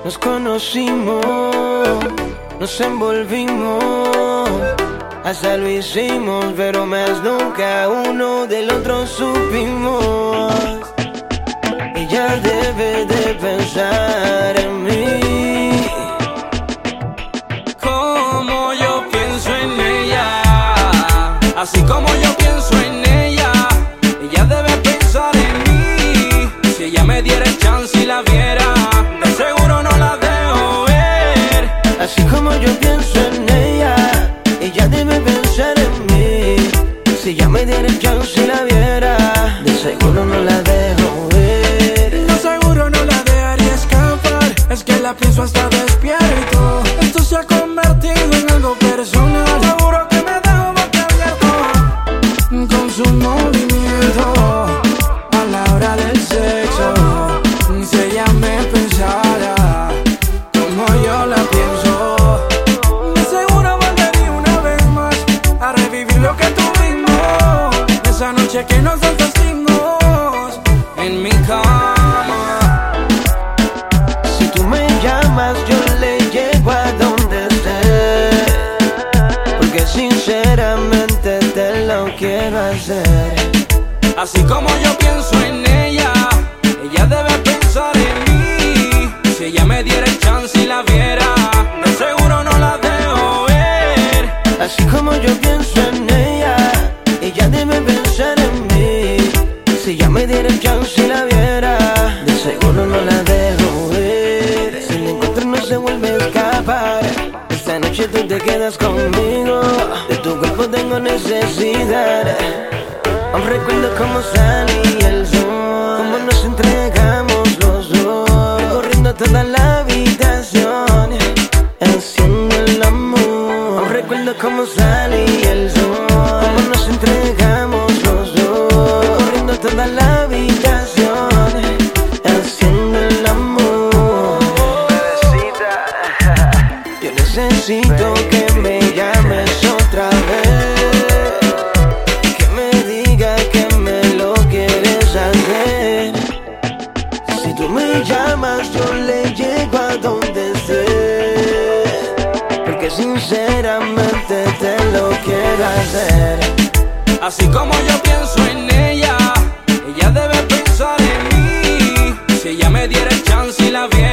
Nos conocimos, nos envolvimos, hasta lo hicimos, pero más nunca uno del otro supimos. Ella debe de pensar en mí, como yo pienso en ella, así como yo pienso en ella. Ella debe pensar en mí. Si ella me diera el chance y la viera, de seguro no la dejo ver. así como yo pienso en ella. Ella debe pensar en mí. Si ella me diera el chance y la viera, de seguro no la dejo ver. De seguro no la dejaría escapar. Es que la pienso hasta despierto. Esto se ha convertido en algo personal. Seguro que me dejo boquiabierto con su movimiento a la hora del sexo. Si ella me pensara como yo la pienso, de seguro volvería una vez más a revivir lo que tuvimos esa noche que nos desvestimos en mi cama. Si tú me llamas, yo le llego a donde estés, porque sinceramente te lo quiero hacer. Así como yo pienso en ella, ella debe pensar en mí. Si ella me diera el chance y la viera, de seguro no la dejo ver. Así como yo pienso en ella, ella debe pensar en mí. Si ella me diera el chance y la viera, de seguro no la dejo ver. Si la encuentro no se vuelve a escapar. Esta noche tú te quedas conmigo, de tu cuerpo tengo necesidad. Aún recuerdo cómo salía el sol, cómo nos entregamos los dos, corriendo toda la habitación, haciendo el amor. Aún recuerdo cómo salía el sol, cómo nos entregamos los dos, corriendo toda la habitación, haciendo el amor. Yo necesito que me llames otra vez, llamas, yo le llego a donde estés, porque sinceramente te lo quiero hacer. Así como yo pienso en ella, ella debe pensar en mí. Si ella me diera el chance y la viera,